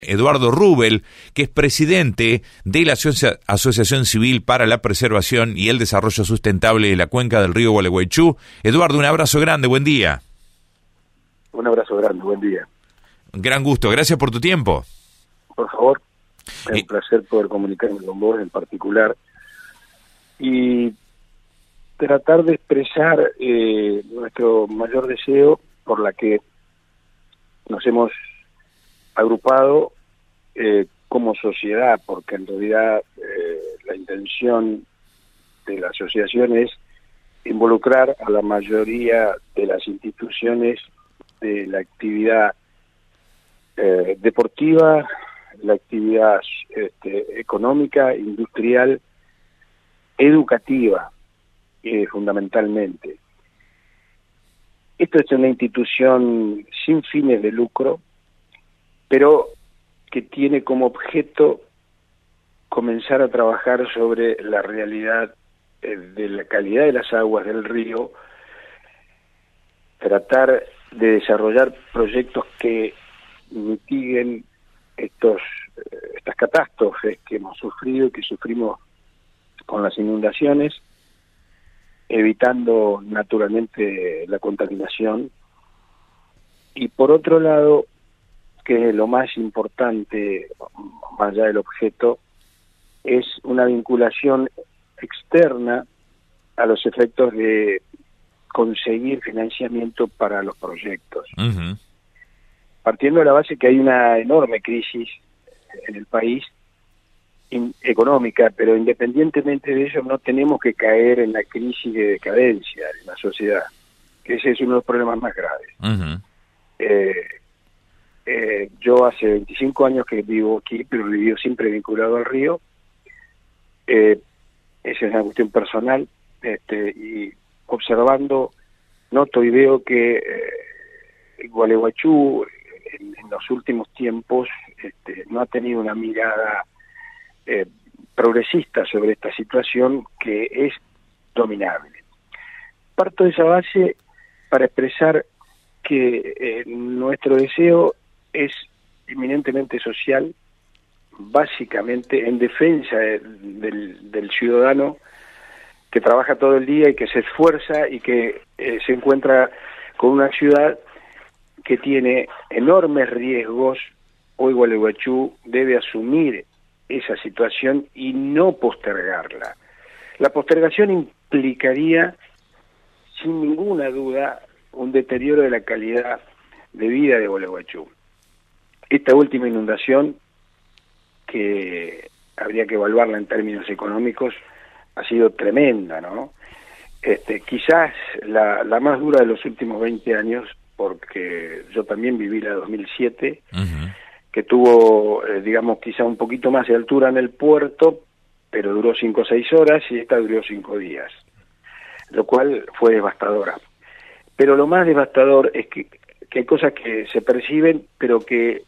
Eduardo Rubel, que es presidente de la Asociación Civil para la Preservación y el Desarrollo Sustentable de la Cuenca del Río Gualeguaychú. Eduardo, un abrazo grande, buen día. Un abrazo grande, buen día. Un gran gusto, gracias por tu tiempo. Por favor, es un placer poder comunicarme con vos en particular y tratar de expresar nuestro mayor deseo por la que nos hemos agrupado como sociedad, porque en realidad la intención de la asociación es involucrar a la mayoría de las instituciones de la actividad deportiva, la actividad económica, industrial, educativa, fundamentalmente. Esto es una institución sin fines de lucro, pero que tiene como objeto comenzar a trabajar sobre la realidad de la calidad de las aguas del río, tratar de desarrollar proyectos que mitiguen estas catástrofes que hemos sufrido y que sufrimos con las inundaciones, evitando naturalmente la contaminación. Y por otro lado, que es lo más importante, más allá del objeto, es una vinculación externa a los efectos de conseguir financiamiento para los proyectos. Uh-huh. Partiendo de la base que hay una enorme crisis en el país económica, pero independientemente de ello no tenemos que caer en la crisis de decadencia de la sociedad, que ese es uno de los problemas más graves. Uh-huh. Yo hace 25 años que vivo aquí, pero vivo siempre vinculado al río. Esa es una cuestión personal, y observando, noto y veo que Gualeguaychú en los últimos tiempos no ha tenido una mirada progresista sobre esta situación que es dominable. Parto de esa base para expresar que nuestro deseo es eminentemente social, básicamente en defensa del ciudadano que trabaja todo el día y que se esfuerza y que se encuentra con una ciudad que tiene enormes riesgos. Hoy Gualeguaychú debe asumir esa situación y no postergarla. La postergación implicaría, sin ninguna duda, un deterioro de la calidad de vida de Gualeguaychú. Esta última inundación, que habría que evaluarla en términos económicos, ha sido tremenda, ¿no? Quizás la más dura de los últimos 20 años, porque yo también viví la 2007, uh-huh. que tuvo, digamos, quizá un poquito más de altura en el puerto, pero duró 5 o 6 horas, y esta duró 5 días, lo cual fue devastadora. Pero lo más devastador es que hay cosas que se perciben, pero que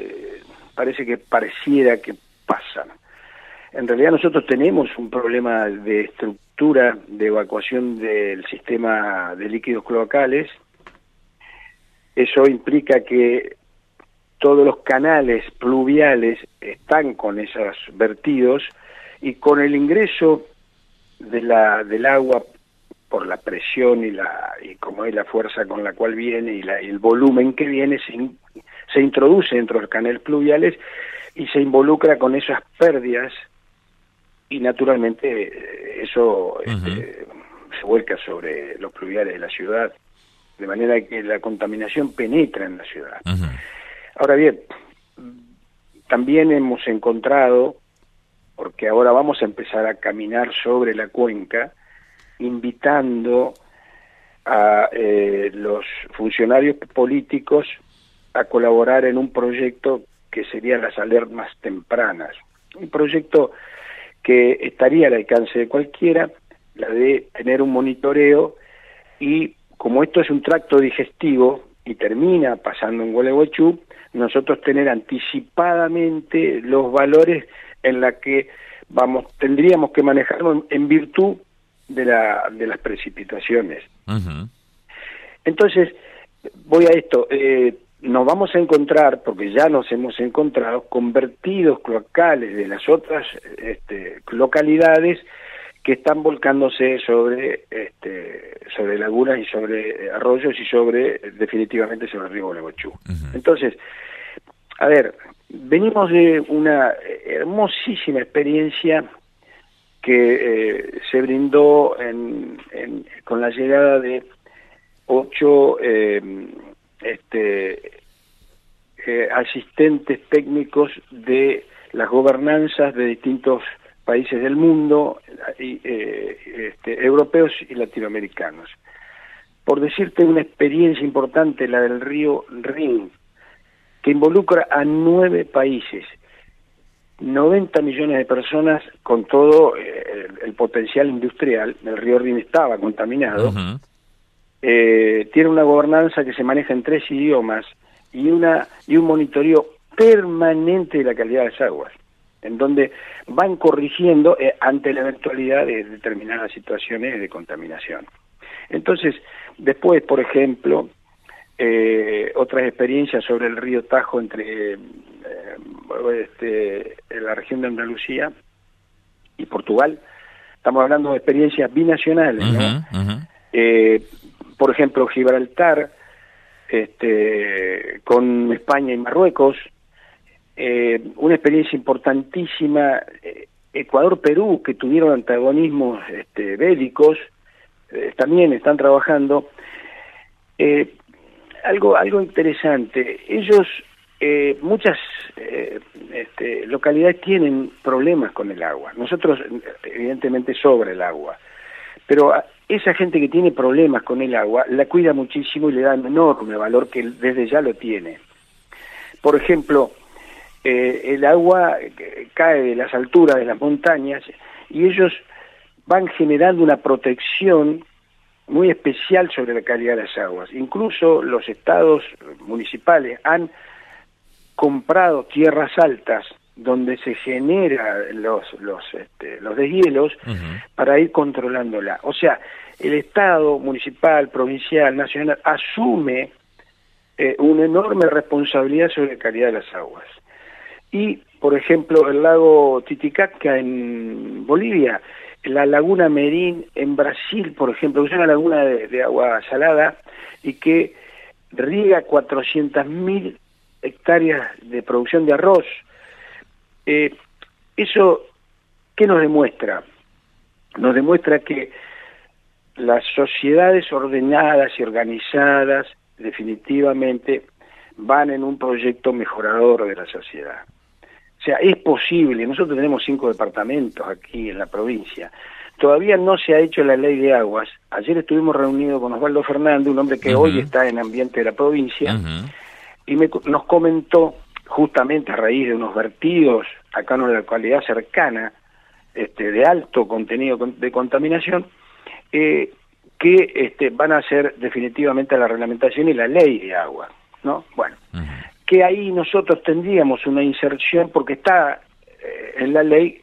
pareciera que pasan. En realidad nosotros tenemos un problema de estructura de evacuación del sistema de líquidos cloacales. Eso implica que todos los canales pluviales están con esos vertidos, y con el ingreso del agua por la presión y como es la fuerza con la cual viene y el volumen que viene, se introduce dentro de los canales pluviales y se involucra con esas pérdidas, y naturalmente eso uh-huh. se vuelca sobre los pluviales de la ciudad, de manera que la contaminación penetra en la ciudad. Uh-huh. Ahora bien, también hemos encontrado, porque ahora vamos a empezar a caminar sobre la cuenca, invitando a los funcionarios políticos a colaborar en un proyecto que sería las alertas tempranas. Un proyecto que estaría al alcance de cualquiera, la de tener un monitoreo, y como esto es un tracto digestivo y termina pasando en Gualeguaychú, nosotros tener anticipadamente los valores en la que tendríamos que manejarnos en virtud de las precipitaciones. Uh-huh. Entonces, voy a esto, nos vamos a encontrar, porque ya nos hemos encontrado, con vertidos cloacales de las otras localidades que están volcándose sobre lagunas y sobre arroyos y definitivamente sobre el río Gualeguaychú. Entonces, a ver, venimos de una hermosísima experiencia que se brindó con la llegada de 8 asistentes técnicos de las gobernanzas de distintos países del mundo, europeos y latinoamericanos. Por decirte una experiencia importante, la del río Rin, que involucra a 9 países, 90 millones de personas, con todo el potencial industrial. El río Rin estaba contaminado. Tiene una gobernanza que se maneja en 3 idiomas y un monitoreo permanente de la calidad de las aguas, en donde van corrigiendo ante la eventualidad de determinadas situaciones de contaminación. Entonces, después, por ejemplo, otras experiencias sobre el río Tajo entre la región de Andalucía y Portugal. Estamos hablando de experiencias binacionales, ¿no? Por ejemplo, Gibraltar con España y Marruecos, una experiencia importantísima, Ecuador-Perú, que tuvieron antagonismos bélicos, también están trabajando. Algo interesante, ellos, muchas localidades tienen problemas con el agua, nosotros evidentemente sobre el agua, pero esa gente que tiene problemas con el agua la cuida muchísimo y le da un enorme valor que desde ya lo tiene. Por ejemplo, el agua cae de las alturas de las montañas y ellos van generando una protección muy especial sobre la calidad de las aguas. Incluso los estados municipales han comprado tierras altas donde se generan los deshielos para ir controlándola. O sea, el Estado municipal, provincial, nacional asume una enorme responsabilidad sobre la calidad de las aguas. Y, por ejemplo, el lago Titicaca en Bolivia, la laguna Merín en Brasil, por ejemplo, que es una laguna de agua salada y que riega 400.000 hectáreas de producción de arroz. ¿Eso qué nos demuestra? Nos demuestra que las sociedades ordenadas y organizadas definitivamente van en un proyecto mejorador de la sociedad. O sea, es posible. Nosotros tenemos 5 departamentos aquí en la provincia. Todavía no se ha hecho la ley de aguas. Ayer estuvimos reunidos con Osvaldo Fernández, un hombre que hoy está en ambiente de la provincia, y nos comentó, justamente a raíz de unos vertidos acá en una localidad cercana, de alto contenido de contaminación, que van a hacer definitivamente la reglamentación y la ley de agua, ¿no? Bueno, que ahí nosotros tendríamos una inserción, porque está en la ley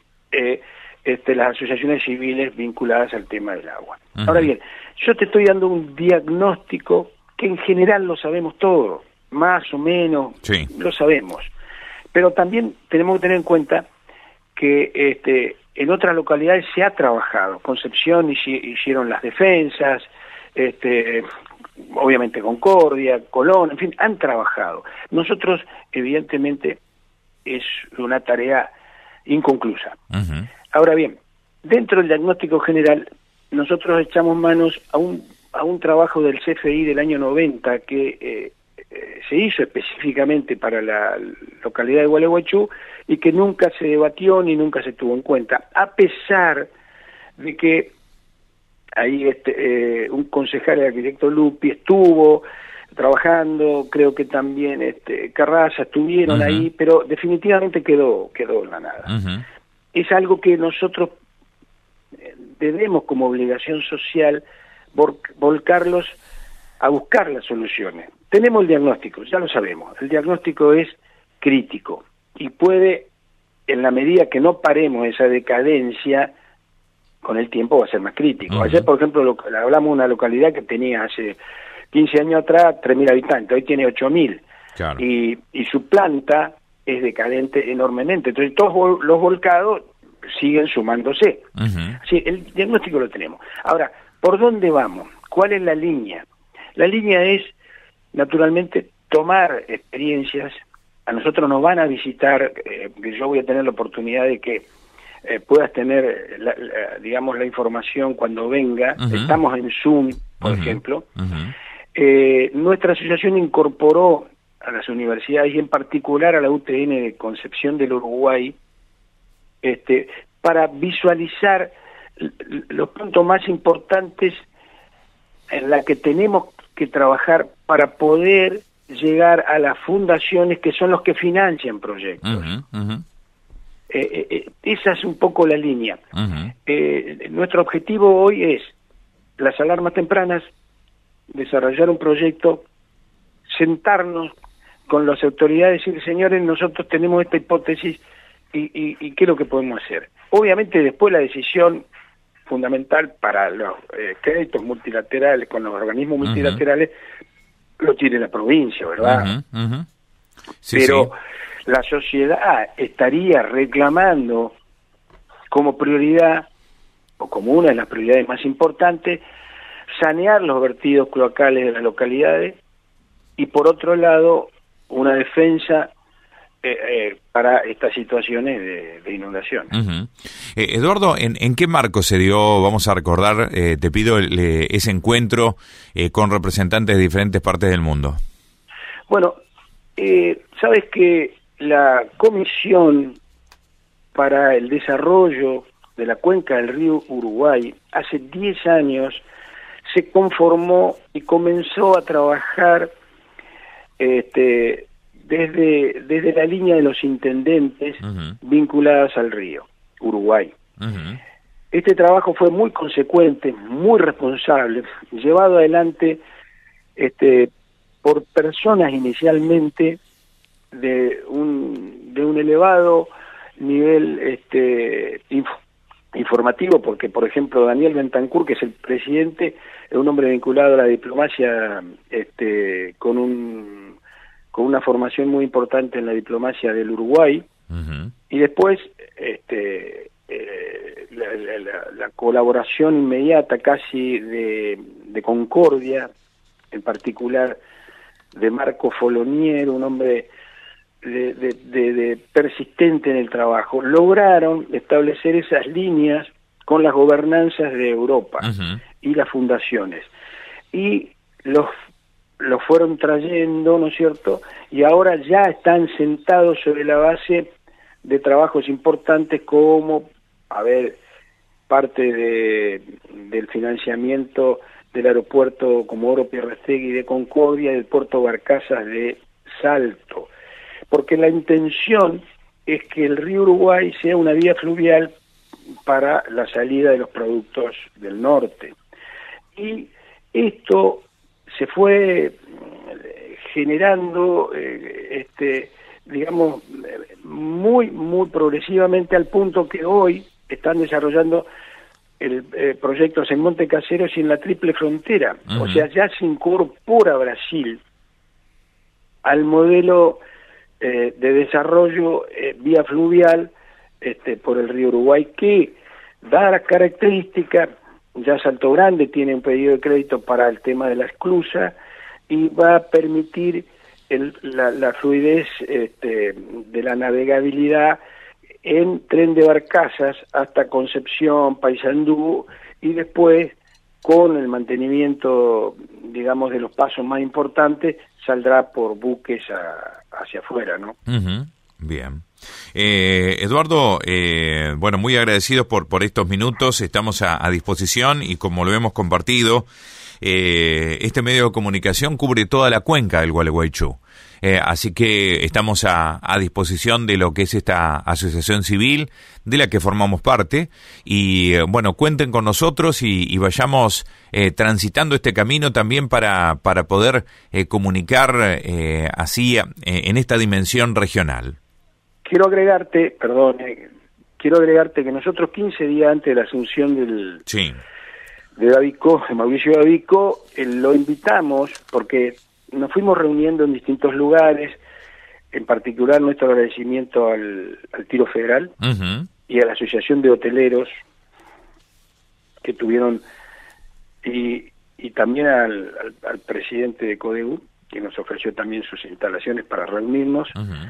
las asociaciones civiles vinculadas al tema del agua. Ahora bien, yo te estoy dando un diagnóstico que en general lo sabemos todo, más o menos, lo sabemos, pero también tenemos que tener en cuenta que en otras localidades se ha trabajado. Concepción hicieron las defensas, obviamente Concordia, Colón, en fin, han trabajado. Nosotros, evidentemente, es una tarea inconclusa. Ahora bien, dentro del diagnóstico general, nosotros echamos manos a un trabajo del CFI del año 90 que se hizo específicamente para la localidad de Gualeguaychú y que nunca se debatió ni nunca se tuvo en cuenta, a pesar de que ahí un concejal, el arquitecto Lupi, estuvo trabajando, creo que también Carraza estuvieron ahí, pero definitivamente quedó en la nada. Es algo que nosotros debemos como obligación social volcarlos a buscar las soluciones. Tenemos el diagnóstico, ya lo sabemos, el diagnóstico es crítico y puede, en la medida que no paremos esa decadencia, con el tiempo va a ser más crítico. Ayer, por ejemplo, hablamos de una localidad que tenía hace 15 años atrás 3.000 habitantes, hoy tiene 8.000. Claro. y su planta es decadente enormemente. Entonces todos los volcados siguen sumándose. Sí, el diagnóstico lo tenemos. Ahora, ¿por dónde vamos? ¿Cuál es la línea? La línea es, naturalmente, tomar experiencias. A nosotros nos van a visitar, yo voy a tener la oportunidad de que puedas tener, digamos, la información cuando venga. Estamos en Zoom, por ejemplo. Nuestra asociación incorporó a las universidades y en particular a la UTN de Concepción del Uruguay para visualizar los puntos más importantes en la que tenemos que trabajar para poder llegar a las fundaciones que son los que financian proyectos. Esa es un poco la línea. Nuestro objetivo hoy es las alarmas tempranas, desarrollar un proyecto, sentarnos con las autoridades y decir, señores, nosotros tenemos esta hipótesis y qué es lo que podemos hacer. Obviamente después la decisión fundamental para los créditos multilaterales con los organismos multilaterales lo tiene la provincia, ¿verdad? Sí, pero sí. La sociedad estaría reclamando como prioridad, o como una de las prioridades más importantes, sanear los vertidos cloacales de las localidades y, por otro lado, una defensa para estas situaciones de inundación. Eduardo, ¿en qué marco se dio, vamos a recordar, te pido, ese encuentro con representantes de diferentes partes del mundo? Bueno, sabes que la Comisión para el Desarrollo de la Cuenca del Río Uruguay hace 10 años se conformó y comenzó a trabajar desde la línea de los intendentes vinculados al río Uruguay. Este trabajo fue muy consecuente, muy responsable, llevado adelante por personas inicialmente de un elevado nivel informativo, porque por ejemplo Daniel Bentancur, que es el presidente, es un hombre vinculado a la diplomacia con una formación muy importante en la diplomacia del Uruguay, y después la colaboración inmediata casi de Concordia, en particular de Marco Folonier, un hombre de persistente en el trabajo, lograron establecer esas líneas con las gobernanzas de Europa y las fundaciones, y los fueron trayendo, ¿no es cierto?, y ahora ya están sentados sobre la base de trabajos importantes como, parte del financiamiento del aeropuerto Comodoro Pierrestegui de Concordia y del puerto Barcazas de Salto, porque la intención es que el río Uruguay sea una vía fluvial para la salida de los productos del norte. Y esto se fue generando, digamos, muy progresivamente, al punto que hoy están desarrollando proyectos en Monte Caseros y en la Triple Frontera. O sea, ya se incorpora Brasil al modelo de desarrollo vía fluvial por el río Uruguay, que da las características. Ya Salto Grande tiene un pedido de crédito para el tema de la esclusa y va a permitir la fluidez de la navegabilidad en tren de barcazas hasta Concepción, Paysandú, y después, con el mantenimiento, digamos, de los pasos más importantes, saldrá por buques hacia afuera, ¿no? Bien. Eduardo, bueno, muy agradecidos por estos minutos, estamos a disposición y como lo hemos compartido, este medio de comunicación cubre toda la cuenca del Gualeguaychú. Así que estamos a disposición de lo que es esta asociación civil de la que formamos parte y bueno, cuenten con nosotros y vayamos transitando este camino también para poder comunicar así en esta dimensión regional. Quiero agregarte que nosotros 15 días antes de la asunción de Davico, de Mauricio Davico, lo invitamos porque nos fuimos reuniendo en distintos lugares, en particular nuestro agradecimiento al Tiro Federal y a la Asociación de Hoteleros que tuvieron, y también al presidente de Codegu, que nos ofreció también sus instalaciones para reunirnos.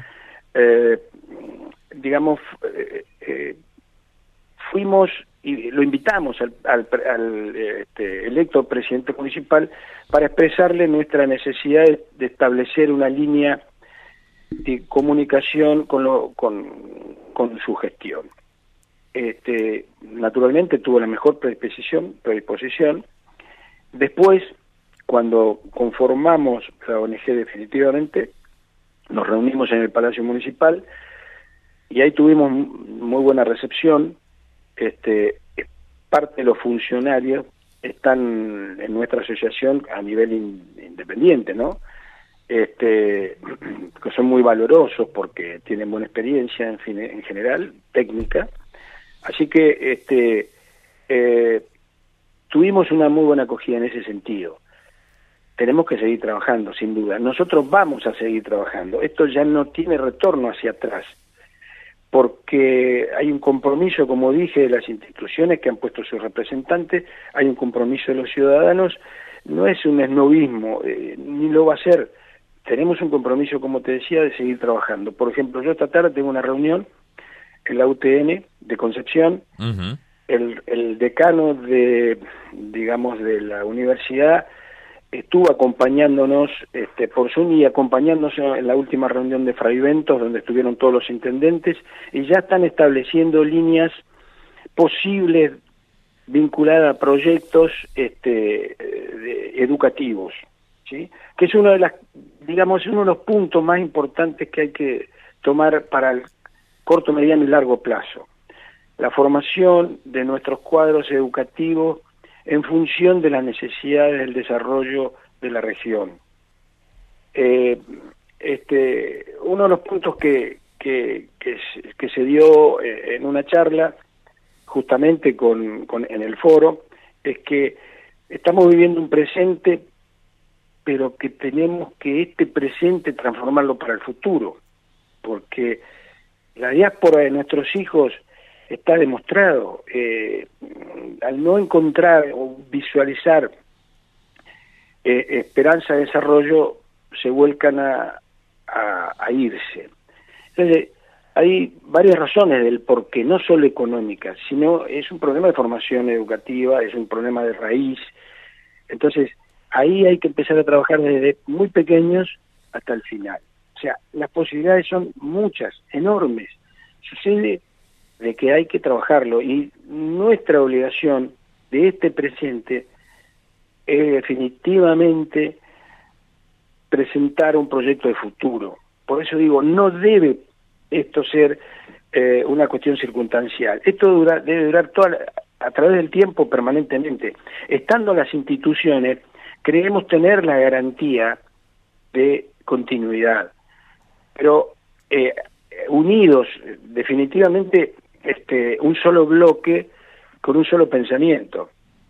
Digamos, fuimos y lo invitamos al electo presidente municipal para expresarle nuestra necesidad de establecer una línea de comunicación con su gestión. Naturalmente tuvo la mejor predisposición. Después, cuando conformamos la ONG definitivamente, nos reunimos en el Palacio Municipal y ahí tuvimos muy buena recepción. Parte de los funcionarios están en nuestra asociación a nivel independiente, ¿no? Que son muy valorosos porque tienen buena experiencia en general, técnica. Así que tuvimos una muy buena acogida en ese sentido. Tenemos que seguir trabajando, sin duda. Nosotros vamos a seguir trabajando. Esto ya no tiene retorno hacia atrás, porque hay un compromiso, como dije, de las instituciones que han puesto sus representantes, hay un compromiso de los ciudadanos, no es un esnovismo, ni lo va a ser. Tenemos un compromiso, como te decía, de seguir trabajando. Por ejemplo, yo esta tarde tengo una reunión en la UTN de Concepción. El decano de la universidad estuvo acompañándonos por Zoom y acompañándonos en la última reunión de Fraiventos, donde estuvieron todos los intendentes, y ya están estableciendo líneas posibles vinculadas a proyectos educativos, ¿sí? Que es uno de los puntos más importantes que hay que tomar para el corto, mediano y largo plazo. La formación de nuestros cuadros educativos en función de las necesidades del desarrollo de la región. Uno de los puntos que se dio en una charla, justamente en el foro, es que estamos viviendo un presente, pero que tenemos que este presente transformarlo para el futuro, porque la diáspora de nuestros hijos está demostrado, al no encontrar o visualizar esperanza de desarrollo, se vuelcan a irse. Entonces, hay varias razones del por qué, no solo económicas, sino es un problema de formación educativa, es un problema de raíz. Entonces, ahí hay que empezar a trabajar desde muy pequeños hasta el final. O sea, las posibilidades son muchas, enormes. Sucede de que hay que trabajarlo, y nuestra obligación de este presente es definitivamente presentar un proyecto de futuro. Por eso digo, no debe esto ser una cuestión circunstancial. Esto debe durar a través del tiempo, permanentemente. Estando las instituciones, creemos tener la garantía de continuidad, pero unidos, definitivamente, un solo bloque con un solo pensamiento.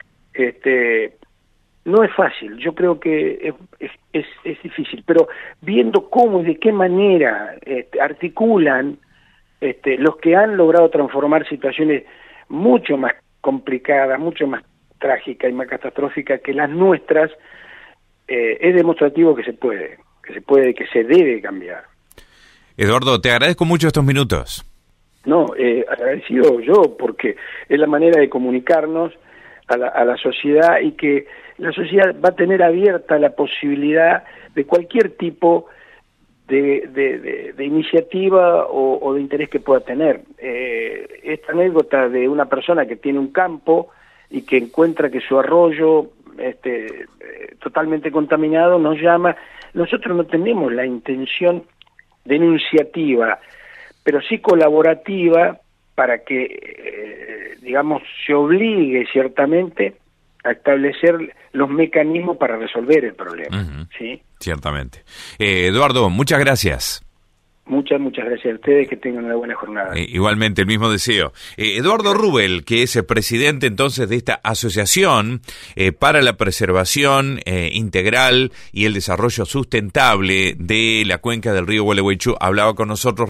No es fácil, yo creo que es difícil, pero viendo cómo y de qué manera articulan los que han logrado transformar situaciones mucho más complicadas, mucho más trágicas y más catastróficas que las nuestras, es demostrativo que se puede, que se debe cambiar. Eduardo, te agradezco mucho estos minutos. No, agradecido yo, porque es la manera de comunicarnos a la sociedad, y que la sociedad va a tener abierta la posibilidad de cualquier tipo de iniciativa o de interés que pueda tener. Esta anécdota de una persona que tiene un campo y que encuentra que su arroyo totalmente contaminado nos llama. Nosotros no tenemos la intención denunciativa, pero sí colaborativa, para que, se obligue ciertamente a establecer los mecanismos para resolver el problema. ¿Sí? Ciertamente. Eduardo, muchas gracias. Muchas gracias a ustedes, que tengan una buena jornada. Igualmente, el mismo deseo. Eduardo Rubel, que es el presidente entonces de esta asociación para la preservación integral y el desarrollo sustentable de la cuenca del río Gualeguaychú, hablaba con nosotros.